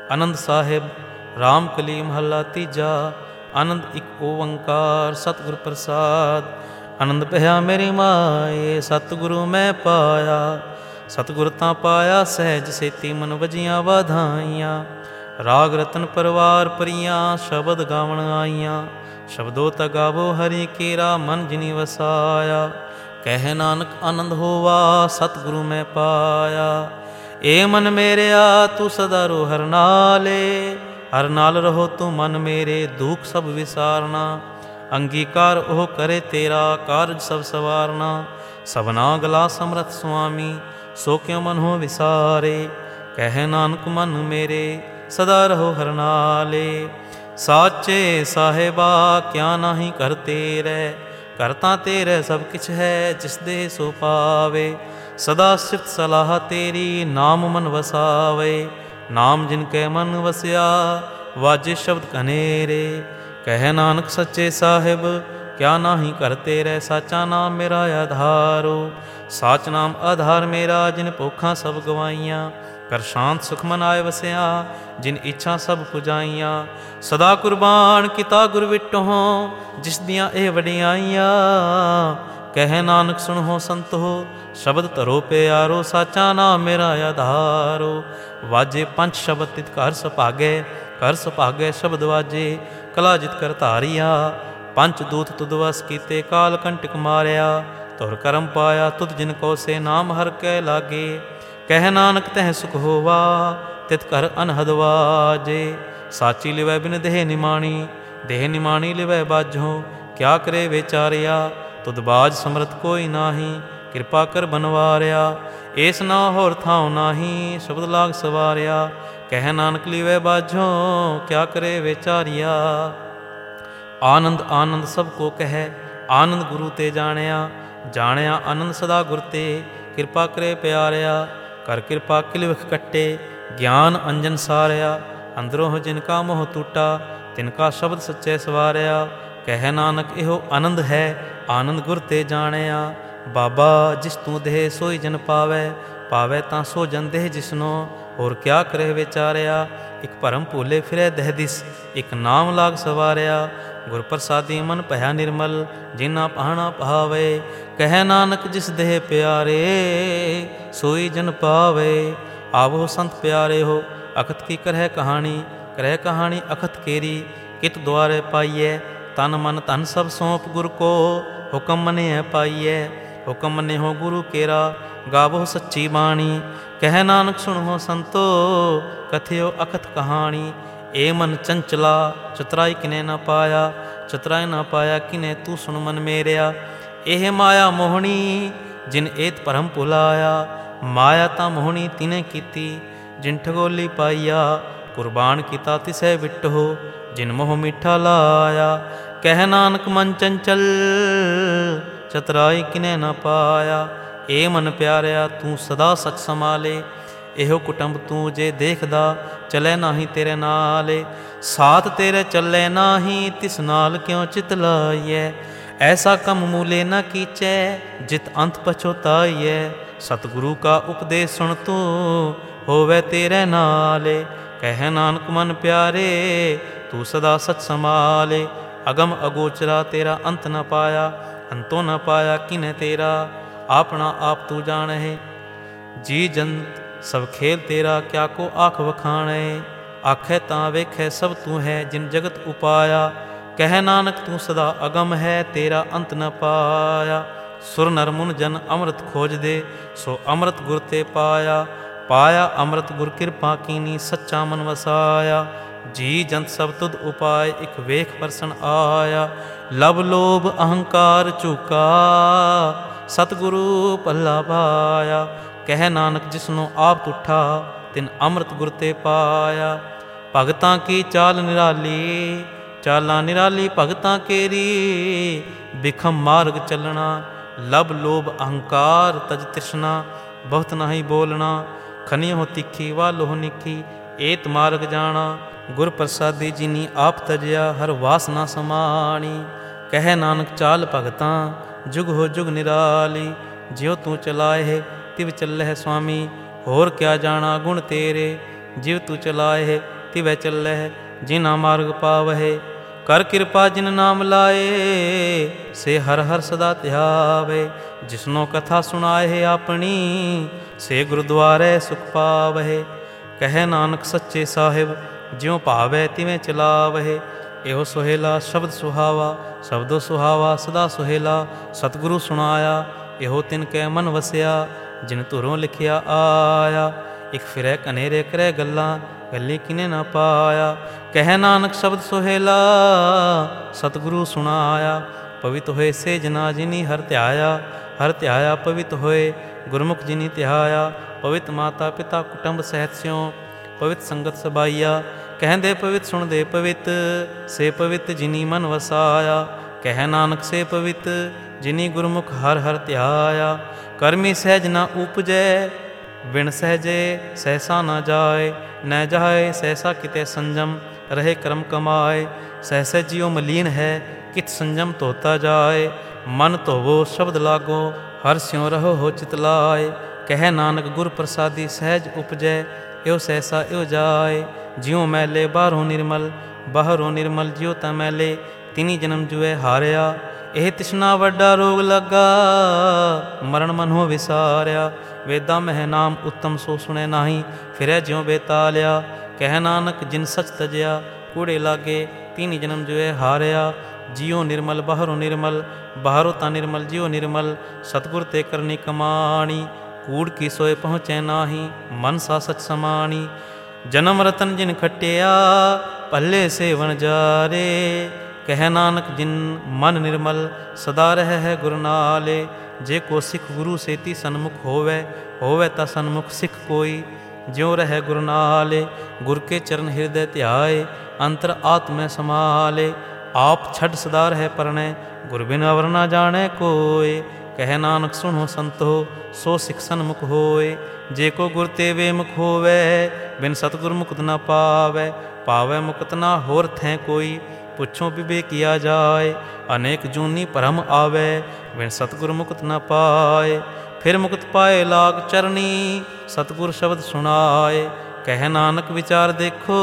ਆਨੰਦ ਸਾਹਿਬ ਰਾਮ ਕਲੀ ਮਹੱਲਾ ਤੀਜਾ। ਆਨੰਦ ਇੱਕ ਓੰਕਾਰ ਸਤਿਗੁਰ ਪ੍ਰਸਾਦ। ਆਨੰਦ ਭਇਆ ਮੇਰੀ ਮਾਏ ਸਤਿਗੁਰੂ ਮੈਂ ਪਾਇਆ। ਸਤਿਗੁਰ ਤਾਂ ਪਾਇਆ ਸਹਿਜ ਸੇਤੀ ਮਨ ਵਜੀਆਂ ਵਾਧਾਈਆਂ। ਰਾਗ ਰਤਨ ਪਰਵਾਰ ਪਰੀਆਂ ਸ਼ਬਦ ਗਾਵਣ ਆਈਆਂ। ਸ਼ਬਦੋ ਤਾ ਗਾਵੋ ਹਰੀ ਕੇਰਾ ਮਨ ਜਿਨੀ ਵਸਾਇਆ। ਕਹਿ ਨਾਨਕ ਆਨੰਦ ਹੋਵਾ ਸਤਿਗੁਰੂ ਮੈਂ ਪਾਇਆ। ਏ ਮਨ ਮੇਰਿਆ ਤੂੰ ਸਦਾ ਰੋ ਹਰ ਨਾਲੇ। ਹਰ ਨਾਲ ਰਹੋ ਤੂੰ ਮਨ ਮੇਰੇ ਦੁੱਖ ਸਭ ਵਿਸਾਰਨਾ। ਅੰਗੀਕਾਰ ਉਹ ਕਰੇ ਤੇਰਾ ਕਾਰਜ ਸਭ ਸਵਾਰਨਾ। ਸਭਨਾ ਗਲਾ ਸਮਰਥ ਸੁਆਮੀ ਸੋ ਕਿਉ ਮਨ ਹੋ ਵਿਸਾਰੇ। ਕਹਿ ਨਾਨਕ ਮਨ ਮੇਰੇ ਸਦਾ ਰਹੋ ਹਰ ਨਾਲੇ। ਸਾਚੇ ਸਾਹਿਬਾ ਕਿਆ ਨਾਹੀ ਕਰ ਤੇਰੇ। ਕਰ ਤਾਂ ਤੇਰੇ ਸਭ ਕਿਛ ਹੈ ਜਿਸ ਦੇ ਸੋ ਪਾਵੇ। ਸਦਾ ਸਿਫਤ ਸਲਾਹ ਤੇਰੀ ਨਾਮ ਮਨ ਵਸਾਵੇ। ਨਾਮ ਜਿਨ ਕੈ ਮਨ ਵਸਿਆ ਵਾਜੇ ਸ਼ਬਦ ਕਨੇਰੇ। ਕਹਿ ਨਾਨਕ ਸੱਚੇ ਸਾਹਿਬ ਕਿਆ ਨਾਹੀ ਕਰ ਤੇਰੇ। ਸਾਚਾ ਨਾਮ ਮੇਰਾ ਆਧਾਰੋ। ਸਾਚ ਨਾਮ ਆਧਾਰ ਮੇਰਾ ਜਿਨ ਭੁੱਖਾਂ ਸਭ ਗਵਾਈਆਂ। ਕਰ ਸ਼ਾਂਤ ਸੁਖ ਮਨ ਆਏ ਵਸਿਆ ਜਿਨ ਇੱਛਾ ਸਭ ਪੁਜਾਈਆਂ। ਸਦਾ ਕੁਰਬਾਨ ਕੀਤਾ ਗੁਰ ਵਿਟੋਂ ਜਿਸ ਦੀਆਂ ਇਹ ਵਡਿਆਈਆਂ। ਕਹਿ ਨਾਨਕ ਸੁਣੋ ਸੰਤੋ ਸ਼ਬਦ ਧਰੋ ਪਿਆਰੋ। ਸਾਚਾ ਨਾਮ ਮੇਰਾ ਆਧਾਰੋ। ਵਾਜੇ ਪੰਜ ਸ਼ਬਦ ਤਿਤ ਘਰ ਸੁਭਾਗੇ। ਘਰ ਸੁਭਾਗੇ ਸ਼ਬਦ ਵਾਜੇ ਕਲਾ ਜਿਤ ਕਰ ਧਾਰਿਆ। ਪੰਚ ਦੂਤ ਤੁਧ ਵਸ ਕੀਤੇ ਕਾਲ ਕੰਟਕ ਮਾਰਿਆ। ਧੁਰ ਕਰਮ ਪਾਇਆ ਤੁਧ ਜਿਨ ਕੋ ਸੇ ਨਾਮ ਹਰ ਕੈ ਲਾਗੇ। ਕਹਿ ਨਾਨਕ ਤਹਿ ਸੁਖ ਹੋਵਾ ਤਿਤ ਘਰ ਅਨਹਦ ਵਾਜੇ। ਸਾਚੀ ਲਿਵੈ ਬਿਨ ਦੇਹ ਨਿਮਾਣੀ ਦੇਹ ਨਿਮਾਣੀ ਲਿਵੈ ਬਾਝੋ। ਕਿਆ ਕਰੇ ਵਿਚਾਰਿਆ ਤੁਧ ਬਾਜ ਸਮਰਥ ਕੋਈ ਨਾਹੀ। ਕਿਰਪਾ ਕਰ ਬਨਵਾਰਿਆ ਏਸ ਨਾ ਹੋਰ ਥਾਉ ਨਾਹੀ। ਸ਼ਬਦ ਲਾਗ ਸਵਾਰਿਆ ਕਹਿ ਨਾਨਕ ਲਿਵੈ ਬਾਝੋ। ਕਿਆ ਕਰੇ ਵਿਚਾਰਿਆ। ਆਨੰਦ ਆਨੰਦ ਸਭ ਕੋ ਕਹਿ ਆਨੰਦ ਗੁਰੂ ਤੇ ਜਾਣਿਆ। ਜਾਣਿਆ ਆਨੰਦ ਸਦਾ ਗੁਰ ਤੇ ਕਿਰਪਾ ਕਰੇ ਪਿਆਰਿਆ। ਕਰ ਕਿਰਪਾ ਕਿਲ ਵਿਖ ਕੱਟੇ ਗਿਆਨ ਅੰਜਨ ਸਾਰਿਆ। ਅੰਦਰੋਂ ਜਿਨ ਕਾ ਮੋਹ ਟੂਟਾ ਤਿਨ ਕਾ ਸ਼ਬਦ ਸੱਚੇ ਸਵਾਰਿਆ। ਕਹਿ ਨਾਨਕ ਇਹੋ ਆਨੰਦ ਹੈ ਆਨੰਦ ਗੁਰ ਤੇ ਜਾਣਿਆ। ਬਾਬਾ ਜਿਸ ਤੂੰ ਦੇਹ ਸੋਈ ਜਨ ਪਾਵੈ। ਪਾਵੈ ਤਾਂ ਸੋ ਜਨ ਦੇਹ ਜਿਸਨੋ। ਹੋਰ ਕਿਆ ਕਰੇ ਵਿਚਾਰਿਆ। ਇੱਕ ਭਰਮ ਭੂਲੇ ਫਿਰੈ ਦਹਿ ਦਿਸ ਇੱਕ ਨਾਮ ਲਾਗ ਸਵਾਰਿਆ। ਗੁਰ ਪ੍ਰਸਾਦੀ ਮਨ ਭਇਆ ਨਿਰਮਲ ਜਿਨਾ ਪਾਹਣਾ ਪਾਵੇ। ਕਹਿ ਨਾਨਕ ਜਿਸ ਦੇਹ ਪਿਆਰੇ ਸੋਈ ਜਨ ਪਾਵੇ। ਆਵੋ ਸੰਤ ਪਿਆਰੇ ਹੋ ਅਖਤ ਕੀ ਕਰਹਿ ਕਹਾਣੀ ਅਖਤ ਕੇਰੀ। ਕਿਤ ਦੁਆਰੇ ਪਾਈਐ ਤਨ ਮਨ ਧਨ ਸਭ ਸੌਂਪ ਗੁਰ ਕੋ। ਹੁਕਮ ਮੰਨਿਐ ਪਾਈਐ ਹੁਕਮ ਮੰਨੇ ਹੋ ਗੁਰੂ ਕੇਰਾ। ਗਾਵੋ ਸੱਚੀ ਬਾਣੀ ਕਹਿ ਨਾਨਕ ਸੁਣੋ ਸੰਤੋ ਕਥਿਓ ਅਖਤ ਕਹਾਣੀ। ਏ ਮਨ ਚੰਚਲਾ ਚਤਰਾਈ ਕਿਨੇ ਨਾ ਪਾਇਆ। ਚਤਰਾਈ ਨਾ ਪਾਇਆ ਕਿਨੇ ਤੂੰ ਸੁਣ ਮਨ ਮੇਰਿਆ। ਇਹ ਮਾਇਆ ਮੋਹਣੀ ਜਿਨ ਏਤ ਭਰਮ ਭੁਲਾਇਆ। ਮਾਇਆ ਤਾਂ ਮੋਹਣੀ ਤਿਨੇ ਕੀਤੀ ਜਿਨ ਠਗੋਲੀ ਪਾਈਆ। ਕੁਰਬਾਨ ਕੀਤਾ ਤਿਸੈ ਵਿਟੋ ਜਿਨ ਮੋਹ ਮਿੱਠਾ ਲਾਇਆ। ਕਹਿ ਨਾਨਕ ਮਨ ਚੰਚਲ ਚਤਰਾਈ ਕਿਨੇ ਨਾ ਪਾਇਆ। ਏ ਮਨ ਪਿਆਰਿਆ ਤੂੰ ਸਦਾ ਸਚ ਸੰਭਾਲੇ। ਇਹੋ ਕੁਟੰਬ ਤੂੰ ਜੇ ਦੇਖਦਾ ਚਲੇ ਨਾਹੀ ਤੇਰੇ ਨਾਲੇ। ਸਾਥ ਤੇਰੇ ਚੱਲੇ ਨਾਹੀ ਤਿਸ ਨਾਲ ਕਿਉ ਚਿਤ ਲਾਈਐ। ਐਸਾ ਕੰਮ ਮੂਲੇ ਨਾ ਕੀਚੈ ਜਿਤ ਅੰਤ ਪਛੋਤਾਈਐ। ਸਤਿਗੁਰੂ ਕਾ ਉਪਦੇਸ਼ ਸੁਣ ਤੂੰ ਹੋਵੇ ਤੇਰੇ ਨਾਲੇ। ਕਹਿ ਨਾਨਕ ਮਨ ਪਿਆਰੇ ਤੂੰ ਸਦਾ ਸਚ ਸੰਭਾਲੇ। ਅਗਮ ਅਗੋਚਰਾ ਤੇਰਾ ਅੰਤ ਨ ਪਾਇਆ। ਅੰਤੋਂ ਨ ਪਾਇਆ ਕਿਨੇ ਤੇਰਾ। ਆਪਣਾ ਆਪ ਤੂੰ ਜਾਣਹਿ ਜੀ ਜੰਤ ਸਭ ਖੇਲ ਤੇਰਾ। ਕਿਆ ਕੋ ਆਖ ਵਖਾਣੈ ਆਖੈ ਤਾਂ ਵੇਖੈ ਸਭ ਤੂੰ ਹੈ ਜਿਨ ਜਗਤ ਉਪਾਇਆ। ਕਹਿ ਨਾਨਕ ਤੂੰ ਸਦਾ ਅਗਮ ਹੈ ਤੇਰਾ ਅੰਤ ਨ ਪਾਇਆ। ਸੁਰ ਨਰ ਮੁਨ ਜਨ ਅੰਮ੍ਰਿਤ ਖੋਜਦੇ ਸੋ ਅੰਮ੍ਰਿਤ ਗੁਰ ਤੇ ਪਾਇਆ। ਪਾਇਆ ਅੰਮ੍ਰਿਤ ਗੁਰ ਕਿਰਪਾ ਕੀਨੀ ਸੱਚਾ ਮਨ ਵਸਾਇਆ। ਜੀ ਜੰਤ ਸਭ ਤੁਧ ਉਪਾਏ ਇੱਕ ਵੇਖ ਪਰਸਨ ਆਇਆ। ਲਬ ਲੋਭ ਅਹੰਕਾਰ ਝੂਕਾ ਸਤਿਗੁਰੂ ਪੱਲਾ ਪਾਇਆ। ਕਹਿ ਨਾਨਕ ਜਿਸਨੂੰ ਆਪ ਤੁਠਾ ਤਿਨ ਅੰਮ੍ਰਿਤ ਗੁਰ ਤੇ ਪਾਇਆ। ਭਗਤਾਂ ਕੀ ਚਾਲ ਨਿਰਾਲੀ ਚਾਲਾਂ ਨਿਰਾਲੀ ਭਗਤਾਂ ਕੇਰੀ। ਬਿਖਮ ਮਾਰਗ ਚੱਲਣਾ ਲਬ ਲੋਭ ਅਹੰਕਾਰ ਤਜ ਤ੍ਰਿਸ਼ਨਾ। ਬਹੁਤ ਨਾਹੀ ਬੋਲਣਾ ਖਨੀਓ ਤਿੱਖੀ ਵਾਲੋਹ ਨਿੱਖੀ। ਏਤ ਮਾਰਗ ਜਾਣਾ ਗੁਰ ਪ੍ਰਸਾਦੀ ਜਿਨੀ ਆਪ ਤਜਿਆ। ਹਰ ਵਾਸਨਾ ਸਮਾਣੀ ਕਹਿ ਨਾਨਕ ਚਾਲ ਭਗਤਾਂ ਜੁਗ ਹੋ ਜੁਗ ਨਿਰਾਲੀ। ਜਿਉ ਤੂੰ ਚਲਾਏ ਤਿਵ ਚੱਲਹਿ ਸੁਆਮੀ। ਹੋਰ ਕਿਆ ਜਾਣਾ ਗੁਣ ਤੇਰੇ ਜਿਵ ਤੂੰ ਚਲਾਏ ਤਿਵੈ ਚੱਲਹਿ, ਜਿਨਾ ਮਾਰਗ ਪਾਵਹਿ। ਕਰ ਕਿਰਪਾ ਜਿਨ ਨਾਮ ਲਾਏ, ਸੇ ਹਰ ਹਰ ਸਦਾ ਧਿਆਵੇ। ਜਿਸਨੋ ਕਥਾ ਸੁਣਾਏ ਆਪਣੀ, ਸੇ ਗੁਰਦੁਆਰੇ ਸੁਖ ਪਾਵਹਿ। ਕਹੈ ਨਾਨਕ ਸੱਚੇ ਸਾਹਿਬ, ਜਿਉ ਭਾਵੈ ਤਿਵੇਂ ਚਲਾਵਹਿ। ਇਹੋ ਸੁਹੇਲਾ ਸ਼ਬਦ ਸੁਹਾਵਾ, ਸ਼ਬਦੋ ਸੁਹਾਵਾ ਸਦਾ ਸੁਹੇਲਾ। ਸਤਿਗੁਰੂ ਸੁਣਾਇਆ, ਇਹੋ ਤਿਨ ਕੈ ਮਨ ਵਸਿਆ, ਜਿਨ ਧੁਰੋਂ ਲਿਖਿਆ ਆਇਆ। ਇਕ ਫਿਰੈ ਕਨੇਰੇ ਕਰੈ ਗੱਲਾਂ, ਗੱਲੀ ਕਿਨੇ ਨਾ ਪਾਇਆ। ਕਹਿ ਨਾਨਕ ਸ਼ਬਦ ਸੁਹੇਲਾ, ਸਤਿਗੁਰੂ ਸੁਣਾਇਆ। ਪਵਿੱਤ ਹੋਏ ਸੇ ਜਨਾ ਜਿਨੀ ਹਰ ਧਿਆਇਆ, ਹਰ ਧਿਆਇਆ ਪਵਿੱਤ ਹੋਏ। ਗੁਰਮੁਖ ਜਿਨੀ ਧਿਆਇਆ, ਪਵਿੱਤ ਮਾਤਾ ਪਿਤਾ ਕੁਟੁੰਬ ਸਹਿਤ ਸਿਉ। ਪਵਿੱਤ ਸੰਗਤ ਸਬਾਈਆ, ਕਹਿੰਦੇ ਪਵਿੱਤ ਸੁਣਦੇ ਪਵਿੱਤ। ਸੇ ਪਵਿੱਤ ਜਿਨੀ ਮਨ ਵਸਾਇਆ, ਕਹਿ ਨਾਨਕ ਸੇ ਪਵਿੱਤ ਜਿਨੀ ਗੁਰਮੁਖ ਹਰ ਹਰ ਧਿਆਇਆ। ਕਰਮੀ ਸਹਿਜ ਨਾ ਉਪਜੈ, ਬਿਨ ਸਹਿਜੇ ਸਹਿਸਾ ਨਾ ਜਾਏ। ਨ ਜਾਏ ਸਹਿਸਾ ਕਿਤੇ ਸੰਜਮ, ਰਹੇ ਕਰਮ ਕਮਾਏ। ਸਹਿਸੇ ਜਿਉ ਮਲੀਨ ਹੈ, ਕਿਤ ਸੰਜਮ ਧੋਤਾ ਜਾਏ। ਮਨ ਧੋਵੋ ਸ਼ਬਦ ਲਾਗੋ, ਹਰ ਸਿਉ ਰਹੋ ਹੋ ਚਿਤ ਲਾਏ। ਕਹਿ ਨਾਨਕ ਗੁਰ ਪ੍ਰਸਾਦੀ ਸਹਿਜ ਉਪਜੈ, ਇਉ ਸਹਿਸਾ ਇਉ ਜਾਏ। ਜਿਉ ਮੈਲੇ ਬਾਹਰੋਂ ਨਿਰਮਲ, ਬਾਹਰੋਂ ਨਿਰਮਲ ਜਿਉ ਤਾਂ ਮੈਲੇ। ਤਿਨੀ ਜਨਮ ਜੁਏ ਹਾਰਿਆ, ਇਹ ਤਿਸ਼ਨਾ ਵੱਡਾ ਰੋਗ ਲੱਗਾ। ਮਰਨ ਮਨੋ ਵਿਸਾਰਿਆ, ਵੇਦਾਂ ਮਹਿ ਨਾਮ ਉੱਤਮ ਸੋ ਸੁਣੈ ਨਾਹੀ। ਫਿਰੈ ਜਿਉ ਬੇਤਾਲਿਆ, ਕਹਿ ਨਾਨਕ ਜਿਨ ਸਚ ਤਜਿਆ। ਕੂੜੇ ਲਾਗੇ ਤਿਨੀ ਜਨਮ ਜੁਏ ਹਾਰਿਆ। ਜਿਉ ਨਿਰਮਲ ਬਾਹਰੋਂ ਨਿਰਮਲ, ਬਾਹਰੋਂ ਤਾਂ ਨਿਰਮਲ ਜਿਉ ਨਿਰਮਲ। ਸਤਿਗੁਰ ਤੇ ਕਰਨੀ ਕਮਾਣੀ, ਕੂੜ ਕੀ ਸੋਏ ਪਹੁੰਚੈ ਨਾਹੀ। ਮਨ ਸਾ ਸਚ ਸਮਾਣੀ, ਜਨਮ ਰਤਨ ਜਿਨ ਖਟਿਆ। ਭੱਲੇ ਸੇਵਨ ਜਾਰੇ, ਕਹਿ ਨਾਨਕ ਜਿਨ ਮਨ ਨਿਰਮਲ। ਸਦਾ ਰਹਿ ਹੈ ਗੁਰ ਨਾਲੇ, ਜੇ ਕੋ ਸਿੱਖ ਗੁਰੂ ਸੇਤੀ ਸਨਮੁਖ ਹੋਵੈ। ਹੋਵੈ ਤਾਂ ਸਨਮੁਖ ਸਿੱਖ ਕੋਈ, ਜਿਉ ਰਹਿ ਗੁਰ ਨਾਲੇ। ਗੁਰ ਕੇ ਚਰਨ ਹਿਰਦੈ ਧਿਆਏ, ਅੰਤਰ ਆਤਮੈ ਸਮਾਲੇ। ਆਪ ਛੱਡ ਸਦਾ ਰਹਿ ਪਰਣੈ, ਗੁਰ ਬਿਨ ਅਵਰ ਨਾ ਜਾਣੈ ਕੋਇ। ਕਹਿ ਨਾਨਕ ਸੁਣੋ ਸੰਤੋ, ਸੋ ਸਿੱਖ ਸਨਮੁਖ ਹੋਏ। ਜੇ ਕੋ ਗੁਰ ਤੇ ਬੇਮੁਖ ਹੋਵੈ, ਬਿਨ ਸਤਿਗੁਰ ਮੁਕਤ ਨਾ ਪਾਵੈ। ਪਾਵੈ ਮੁਕਤ ਨਾ ਹੋਰ ਥੈ ਕੋਈ, ਪੁੱਛੋ ਵਿਵੇਕਿਆ ਜਾਏ। ਅਨੇਕ ਜੂਨੀ ਭਰਮ ਆਵੈ, ਬਿਨ ਸਤਿਗੁਰ ਮੁਕਤ ਨਾ ਪਾਏ। ਫਿਰ ਮੁਕਤ ਪਾਏ ਲਾਗ ਚਰਨੀ, ਸਤਿਗੁਰ ਸ਼ਬਦ ਸੁਣਾਏ। ਕਹਿ ਨਾਨਕ ਵਿਚਾਰ ਦੇਖੋ,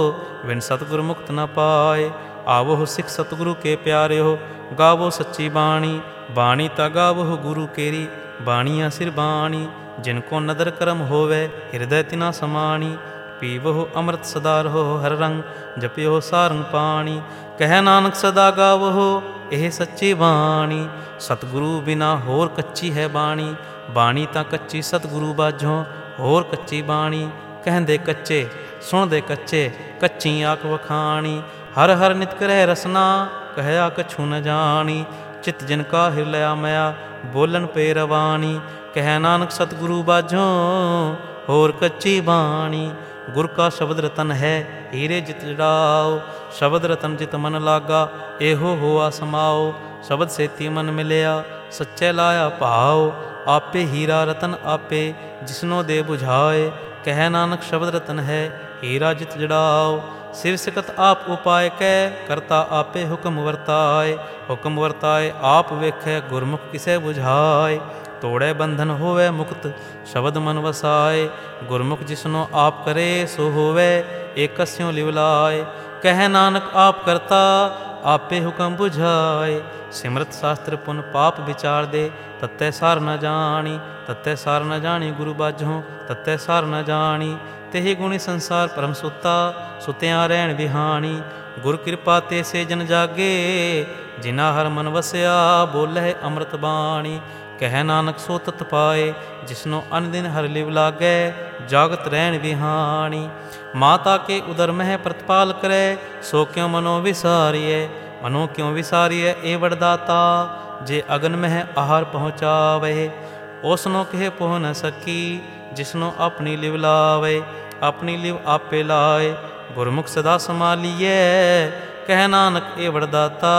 ਬਿਨ ਸਤਿਗੁਰ ਮੁਕਤ ਨਾ ਪਾਏ। ਆਵੋ ਸਿੱਖ ਸਤਿਗੁਰੂ ਕੇ ਪਿਆਰਿਓ, ਗਾਵੋ ਸੱਚੀ ਬਾਣੀ। ਬਾਣੀ ਤਾਂ ਗਾਵੋ ਗੁਰੂ ਕੇਰੀ, ਬਾਣੀਆਂ ਸਿਰ ਬਾਣੀ। ਜਿਨ ਕੋ ਨਦਰ ਕਰਮ ਹੋਵੈ, ਹਿਰਦੈ ਤਿਨਾ ਸਮਾਣੀ। ਪੀਵੋ ਅੰਮ੍ਰਿਤ ਸਦਾ ਰਹੋ ਹਰ ਰੰਗ, ਜਪਿਓ ਸਾਰੰਗ ਪਾਣੀ। ਕਹਿ ਨਾਨਕ ਸਦਾ ਗਾਵੋ ਇਹ ਸੱਚੀ ਬਾਣੀ। ਸਤਿਗੁਰੂ ਬਿਨਾ ਹੋਰ ਕੱਚੀ ਹੈ ਬਾਣੀ। ਬਾਣੀ ਤਾਂ ਕੱਚੀ ਸਤਿਗੁਰੂ ਬਾਝੋਂ, ਹੋਰ ਕੱਚੀ ਬਾਣੀ। ਕਹਿੰਦੇ ਕੱਚੇ ਸੁਣਦੇ ਕੱਚੇ, ਕੱਚੀ ਆਖ ਵਖਾਣੀ। ਹਰ ਹਰ ਨਿਤ ਕਰੈ ਰਸਨਾ, ਕਹਿਆ ਕਛੂ ਨ ਜਾਣੀ। ਚਿਤ ਜਿਨ ਕਾ ਹਿਰਲਿਆ ਮਿਆ, ਬੋਲਣ ਪੇ ਰਵਾਣੀ। ਕਹਿ ਨਾਨਕ ਸਤਿਗੁਰੂ ਬਾਝੋਂ, ਹੋਰ ਕੱਚੀ ਬਾਣੀ। ਗੁਰ ਕਾ ਸ਼ਬਦ ਰਤਨ ਹੈ, ਹੀਰੇ ਜਿਤ ਜੜਾਓ। ਸ਼ਬਦ ਰਤਨ ਜਿਤ ਮਨ ਲਾਗਾ, ਇਹੋ ਹੋਆ ਸਮਾਓ। ਸ਼ਬਦ ਸੇਤੀ ਮਨ ਮਿਲਿਆ, ਸੱਚੇ ਲਾਇਆ ਭਾਓ। ਆਪੇ ਹੀਰਾ ਰਤਨ ਆਪੇ, ਜਿਸਨੋ ਦੇ ਬੁਝਾਏ। ਕਹਿ ਨਾਨਕ ਸ਼ਬਦ ਰਤਨ ਹੈ, ਹੀਰਾ ਜਿਤ ਜੜਾਓ। ਸਿਵ ਸਿਕਤ ਆਪ ਉਪਾਇ ਕੈ, ਕਰਤਾ ਆਪੇ ਹੁਕਮ ਵਰਤਾਏ। ਹੁਕਮ ਵਰਤਾਏ ਆਪ ਵੇਖੈ, ਗੁਰਮੁਖ ਕਿਸੈ ਬੁਝਾਏ। ਤੋੜੈ ਬੰਧਨ ਹੋਵੈ ਮੁਕਤ, ਸ਼ਬਦ ਮਨ ਵਸਾਏ। ਗੁਰਮੁਖ ਜਿਸਨੋ ਆਪ ਕਰੇ, ਸੋ ਹੋਵੈ ਏਕਸਿਉ ਲਿਵ ਲਾਏ। ਕਹਿ ਨਾਨਕ ਆਪ ਕਰਤਾ, ਆਪੇ ਹੁਕਮ ਬੁਝਾਏ। ਸਿਮਰਤ ਸ਼ਾਸਤਰ ਪੁਨ ਪਾਪ ਵਿਚਾਰ ਦੇ, ਤਤੈ ਸਾਰ ਨ ਜਾਣੀ। ਤਤੈ ਸਾਰ ਨ ਜਾਣੀ ਗੁਰੂ ਬਾਝੋਂ, ਤਤੈ ਸਾਰ ਨ ਜਾਣੀ। ਤੇਹੀ ਗੁਣੀ ਸੰਸਾਰ ਪਰਮ ਸੁੱਤਾ, ਸੁਤਿਆਂ ਰਹਿਣ ਵਿਹਾਣੀ। ਗੁਰ ਕਿਰਪਾ ਤੇ ਸੇ ਜਨ ਜਾਗੇ, ਜਿਨਾ ਹਰ ਮਨ ਵਸਿਆ। ਬੋਲੇ ਅੰਮ੍ਰਿਤ ਬਾਣੀ। ਕਹਿ ਨਾਨਕ ਸੋ ਤਤ ਪਾਏ, ਜਿਸਨੋ ਅਨ ਦਿਨ ਹਰ ਲਿਵ ਲਾਗੈ। ਜਾਗਤ ਰਹਿਣ ਵਿਹਾਣੀ। ਮਾਤਾ ਕੇ ਉਦਰ ਮਹਿ ਪ੍ਰਤਪਾਲ ਕਰੈ, ਸੋ ਕਿਉ ਮਨੋ ਵਿਸਾਰੀਐ। ਮਨੋ ਕਿਉ ਵਿਸਾਰੀਐ ਇਹ ਵਡਦਾਤਾ, ਜੇ ਅਗਨ ਮਹਿ ਆਹਾਰ ਪਹੁੰਚਾਵੇ। ਉਸਨੋ ਕਿਹ ਪਹੁ ਨ ਸਕੀ, ਜਿਸਨੋ ਆਪਣੀ ਲਿਵ ਲਾਵੇ। ਆਪਣੀ ਲਿਵ ਆਪੇ ਲਾਏ, ਗੁਰਮੁਖ ਸਦਾ ਸੰਭਾਲੀਐ। ਕਹਿ ਨਾਨਕ ਇਹ ਵਡਦਾਤਾ,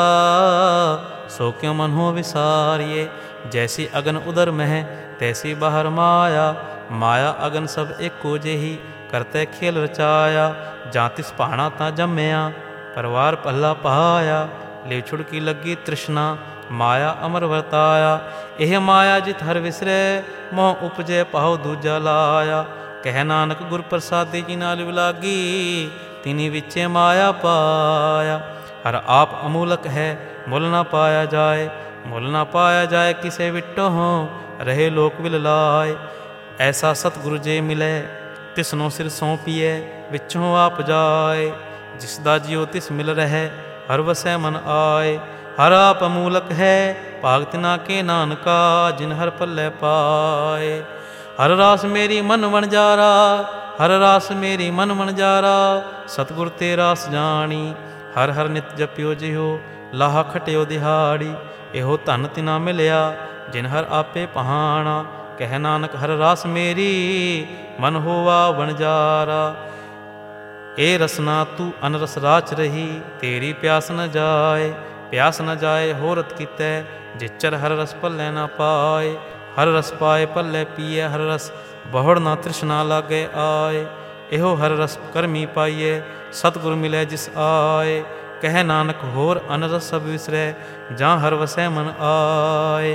ਸੋ ਕਿਉ ਮਨੋ ਵਿਸਾਰੀਐ। ਜੈਸੀ ਅਗਨ ਉਦਰ ਮਹਿ, ਤੈਸੀ ਬਾਹਰ ਮਾਇਆ। ਮਾਇਆ ਅਗਨ ਸਭ ਇੱਕੋ ਜਿਹੀ, ਕਰਤੈ ਖੇਲ ਰਚਾਇਆ। ਜਾਂ ਤਿਸ ਭਾਣਾ ਤਾਂ ਜੰਮਿਆ, ਪਰਵਾਰ ਪੱਲਾ ਪਾਇਆ। ਲਿਵ ਛੁੜਕੀ ਲੱਗੀ ਤ੍ਰਿਸ਼ਨਾ, ਮਾਇਆ ਅਮਰ ਵਰਤਾਇਆ। ਇਹ ਮਾਇਆ ਜਿਤ ਹਰ ਵਿਸਰੈ, ਮੋਹ ਉਪਜੈ ਪਾਉ ਦੂਜਾ ਲਾਇਆ। ਕਹਿ ਨਾਨਕ ਗੁਰ ਪ੍ਰਸਾਦੀ ਜਿਨਾ ਲਿਵ ਲਾਗੀ, तिनी विचे माया पाया। हर आप अमूलक है मुल न पाया जाए, मुल न पाया जाए किसे विटो हो, रहे लोक विल लाए। ऐसा सतगुरु जे मिले तिसनो सिर सौंपिए, विचों आप जाए। जिसदा जियो तिस मिल रहे, हर वसै मन आए। हर आप अमूलक है भाग तिना के नानका, जिन हर पल्ले पाए। हर रास मेरी मन वणजारा, हर रास मेरी मन वणजारा, सतगुर ते रास जानी। हर हर नित जपियो जिहो, लाहा खटियो दिहाड़ी। एहो धन तिना मिलिया, जिन हर आपे पहाना। कह नानक हर रास मेरी, मन होवा वणजारा। ए रसना तू अनरस राच रही, तेरी प्यास न जाए। प्यास न जाए होरत कीतै, जिचर हर रस पल्ले न पाए। हर रस पाए पल्ले पीए, हर रस बहुड़ न तृष्णा लागे आए। एहो हर रस करमी पाइए, सतगुर मिले जिस आए। कह नानक होर अनरस सब विसरै, जां हर वसै मन आए।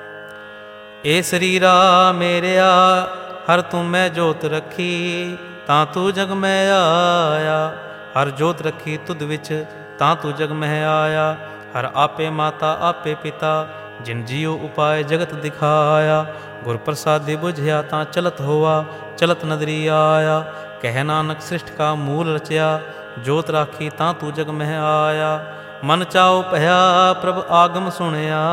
ए शरीरा मेरेया हर तू मैं जोत रखी, तां तू जग में आया। हर जोत रखी तुद विच, तां तू जग में आया। हर आपे माता आपे पिता, जिन जियो उपाय जगत दिखाया। गुर प्रसादी बुझिया तां चलत होआ, चलत नदरी आया। कह नानक सृष्ट का मूल रचया, जोत राखी तां तू जग में आया। मन चाओ पया प्रभ आगम सुनिया,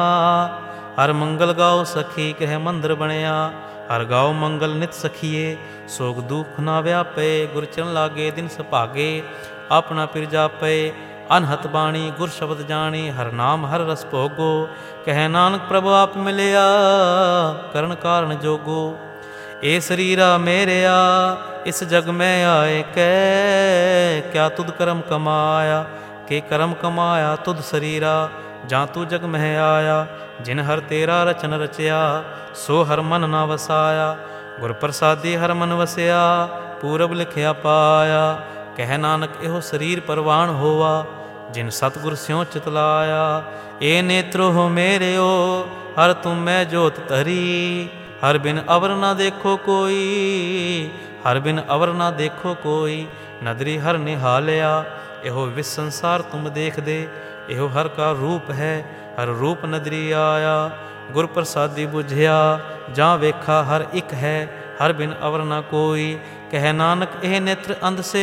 हर मंगल गाओ सखी कह मंदिर बनिया। हर गाओ मंगल नित सखिए, सोग दुख ना व्यापे। गुर चरण लागे दिन सभागे, अपना पिर जापे। अनहत बाणी गुर शब्द जानी, हर नाम हर रस भोगो। कह नानक प्रभु आप मिलिया, करण कारण जोगो। ए शरीरा मेरेया इस जग में आए कै, क्या तुद करम कमाया। के करम कमाया तुद शरीरा, जां तू जग में आया। जिन हर तेरा रचन रचया, सो हर मन ना वसाया। गुर प्रसादी हर मन वसया, पूरब लिखिया पाया। कह नानक एहो शरीर परवान होवा, जिन सतगुर स्यों चितलाया। ए नेत्रो हो मेरे ओ हर तुम मैं जोत धरी, हर बिन अवर ना देखो कोई, हर बिन अवर ना देखो कोई। नदरी हर निहालिया, एहो विस संसार तुम देख दे। एहो हर का रूप है, हर रूप नदरी आया। गुर प्रसादी बुझिया, जां वेखा हर एक है, हर बिन अवर ना कोई। कह नानक एह नेत्र अंध से,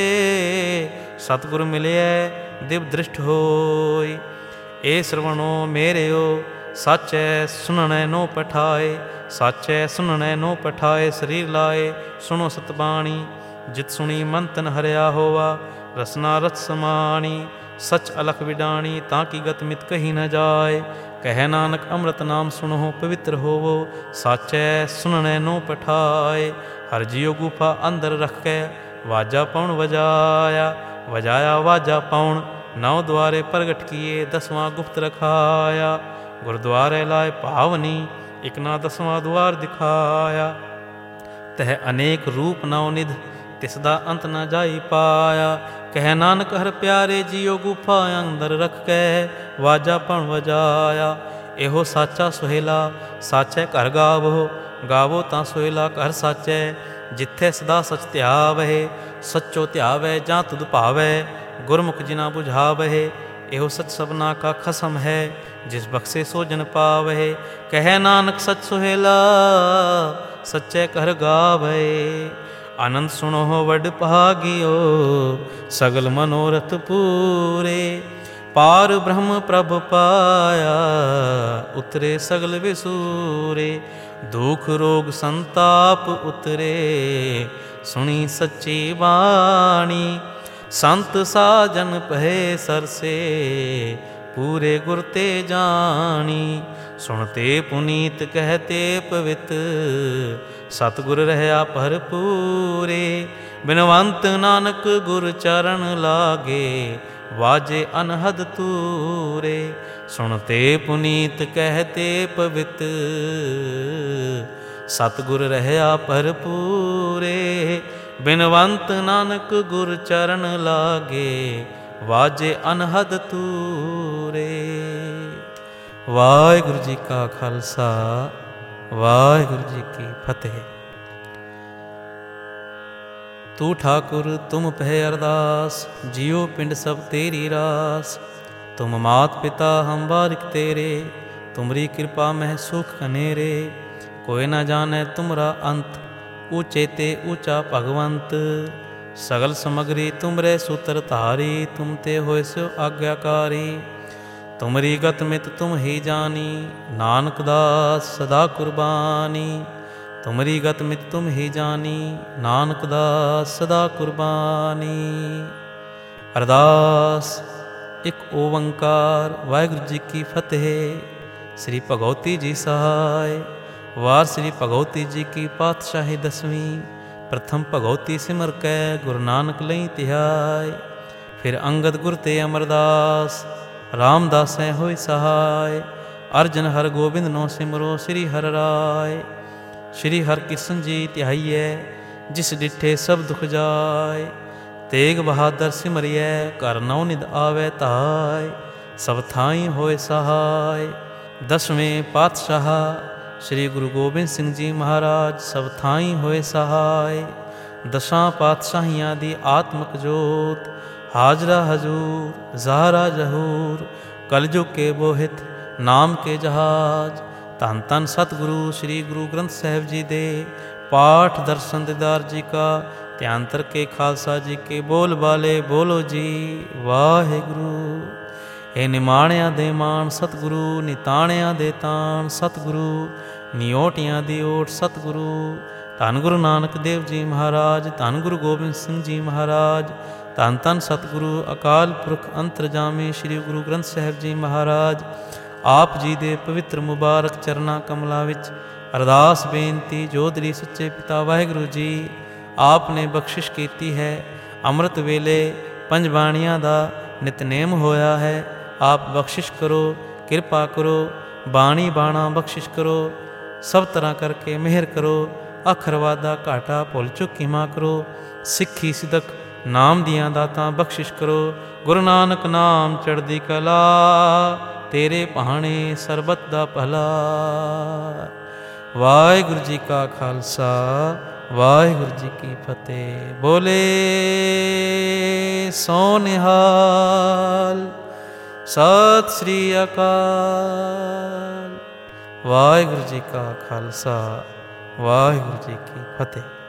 सतगुर मिलिए दिव दृष्ट होय। ए श्रवणो मेरेओ साचै सुनने नो पठाए, साचै सुनने नो पठाए। शरीर लाए सुनो सतबाणी, जित सुनी मन तन हरिया होवा। रसना रस समाणी, सच अलख विडाणी, ताकि गत मित कही न जाए। कह नानक अमृत नाम सुनो पवित्र होवो, साचै सुनने नो पठाए। हर जियो गुफा अंदर रख के, वाजा पौन वजाया। वजाया वाजा पौन, नौ द्वारे प्रगट किए, 10वां गुप्त रखाया। गुरुद्वारे लाए पावनी, एक ना 10वां द्वार दिखाया। तह अनेक रूप नवनिध, तिसदा अंत न जाई पाया। कह नानक हर प्यारे जियो गुफा अंदर रख के, वाजा पण वजाया। एहो साचा सुहेला, साचै घर गावो। गावो तां सुहेला घर साचै, जिथे सदा सच ध्यावै। सच्चो ध्यावै जां तुद भावै, गुरमुख जिना बुझावै। एहो सच सबना का खसम है, जिस बख्शे सो जन पावै। कह नानक सच सुहेला, सच्चै घर गावै। आनंद सुनो वड भागियो, सगल मनोरथ पूरे। पार ब्रह्म प्रभ पाया, उतरे सगल विसूरे। दुख रोग संताप उतरे, सुनी सच्ची बाणी। संत साजन पहे सरसे, पूरे गुर ते जानी। सुनते पुनीत कहते पवित, सतगुर रहया भरपूरे। बिनवंत नानक गुर चरण लागे, वाजे अनहद तूरे। सुनते पुनीत कहते पवित, सतगुर रहया भरपूरे। बिनवंत नानक गुर चरण लागे, वाजे अनहद तूरे। वाहिगुरु जी का खालसा, वाहिगुरु जी की फतेह। तू ठाकुर तुम पह अरदास, जियो पिंड सब तेरी रास। तुम मात पिता हम बारिक तेरे, तुमरी कृपा मह सुख कनेरे। कोई न जाने तुमरा अंत, ऊँचे ते ऊँचा भगवंत। सगल समग्री तुमरे सूत्र धारी, तुम ते होए सो आज्ञाकारी। तुमरी गत मित तुम ही जानी, नानक दास सदा कुर्बानी। तुमरी गत मित तुम ही जानी, नानक दास सदा कुर्बानी। अरदास एक ओंकार वाहिगुरु जी की फतेह। श्री भगवती जी सहाय। वार श्री भगवती जी की पातशाही 10वीं। प्रथम भगवती सिमर कै, गुरु नानक लई तिहाय। फिर अंगद गुर ते अमरदास, रामदासै होई सहाय। अर्जन हर गोबिंद नो सिमरो, श्री हर राय। श्री हर कृष्ण जी तिहाइयै, जिस डिठे सब दुख जाय। तेग बहादुर सिमरियै, घर नौ निद आवे ताय। सब थाई होए सहाय। 10वें पातशाह श्री गुरु गोबिंद सिंह जी महाराज, सब थाई होए सहाय। 10 पातशाहियां दी आत्मक जोत, हाजरा हजूर ज़ाहरा जहूर। कलयुग के बोहित नाम के जहाज। धन धन सतगुरु श्री गुरु ग्रंथ साहिब जी दे पाठ दर्शन दीदार जी का। ਧਿਆਨਤਰ ਕੇ ਖਾਲਸਾ ਜੀ ਕੇ ਬੋਲ ਬਾਲੇ ਬੋਲੋ ਜੀ ਵਾਹਿਗੁਰੂ। ਇਹ ਨਿਮਾਣਿਆਂ ਦੇ ਮਾਣ ਸਤਿਗੁਰੂ, ਨਿਤਾਣਿਆਂ ਦੇ ਤਾਣ ਸਤਿਗੁਰੂ, ਨਿਓਟਿਆਂ ਦੀ ਓਟ ਸਤਿਗੁਰੂ। ਧੰਨ ਗੁਰੂ ਨਾਨਕ ਦੇਵ ਜੀ ਮਹਾਰਾਜ, ਧੰਨ ਗੁਰੂ ਗੋਬਿੰਦ ਸਿੰਘ ਜੀ ਮਹਾਰਾਜ, ਧੰਨ ਧੰਨ ਸਤਿਗੁਰੂ ਅਕਾਲ ਪੁਰਖ ਅੰਤਰਜਾਮੀ ਸ਼੍ਰੀ ਗੁਰੂ ਗ੍ਰੰਥ ਸਾਹਿਬ ਜੀ ਮਹਾਰਾਜ। ਆਪ ਜੀ ਦੇ ਪਵਿੱਤਰ ਮੁਬਾਰਕ ਚਰਨਾਂ ਕਮਲਾਂ ਵਿੱਚ ਅਰਦਾਸ ਬੇਨਤੀ, ਜੋਦਰੀ ਸੱਚੇ ਪਿਤਾ ਵਾਹਿਗੁਰੂ ਜੀ ਆਪ ਨੇ ਬਖਸ਼ਿਸ਼ ਕੀਤੀ ਹੈ। ਅੰਮ੍ਰਿਤ ਵੇਲੇ 5 ਬਾਣੀਆਂ ਦਾ ਨਿਤਨੇਮ ਹੋਇਆ ਹੈ। ਆਪ ਬਖਸ਼ਿਸ਼ ਕਰੋ, ਕਿਰਪਾ ਕਰੋ, ਬਾਣੀ ਬਾਣਾ ਬਖਸ਼ਿਸ਼ ਕਰੋ। ਸਭ ਤਰ੍ਹਾਂ ਕਰਕੇ ਮਿਹਰ ਕਰੋ। ਅੱਖਰ ਵਾਧਾ ਘਾਟਾ ਭੁੱਲ ਚੁੱਕ ਖਿਮਾ ਕਰੋ। ਸਿੱਖੀ ਸਿਦਕ ਨਾਮ ਦੀਆਂ ਦਾਤਾਂ ਬਖਸ਼ਿਸ਼ ਕਰੋ। ਗੁਰੂ ਨਾਨਕ ਨਾਮ ਚੜ੍ਹਦੀ ਕਲਾ, ਤੇਰੇ ਭਾਣੇ ਸਰਬਤ ਦਾ ਭਲਾ। ਵਾਹਿਗੁਰੂ ਜੀ ਕਾ ਖਾਲਸਾ, ਵਾਹਿਗੁਰੂ ਜੀ ਕੀ ਫਤਿਹ। ਬੋਲੇ ਸੋ ਨਿਹਾਲ, ਸਤਿ ਸ੍ਰੀ ਅਕਾਲ। ਵਾਹਿਗੁਰੂ ਜੀ ਕਾ ਖਾਲਸਾ, ਵਾਹਿਗੁਰੂ ਜੀ ਕੀ ਫਤਿਹ।